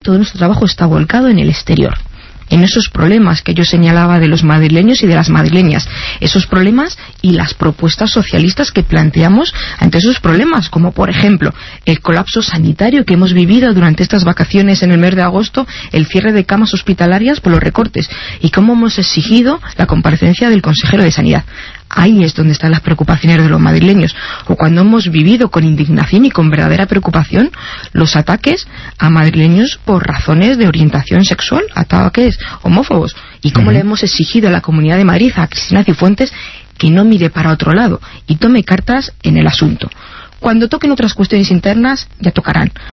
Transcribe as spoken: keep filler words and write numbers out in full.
todo nuestro trabajo está volcado en el exterior, en esos problemas que yo señalaba de los madrileños y de las madrileñas, esos problemas y las propuestas socialistas que planteamos ante esos problemas, como por ejemplo el colapso sanitario que hemos vivido durante estas vacaciones en el mes de agosto, el cierre de camas hospitalarias por los recortes, y cómo hemos exigido la comparecencia del consejero de Sanidad. Ahí es donde están las preocupaciones de los madrileños, o cuando hemos vivido con indignación y con verdadera preocupación los ataques a madrileños por razones de orientación sexual, ataques homófobos, y cómo uh-huh. le hemos exigido a la Comunidad de Madrid, a Cristina Cifuentes, que no mire para otro lado y tome cartas en el asunto. Cuando toquen otras cuestiones internas, ya tocarán.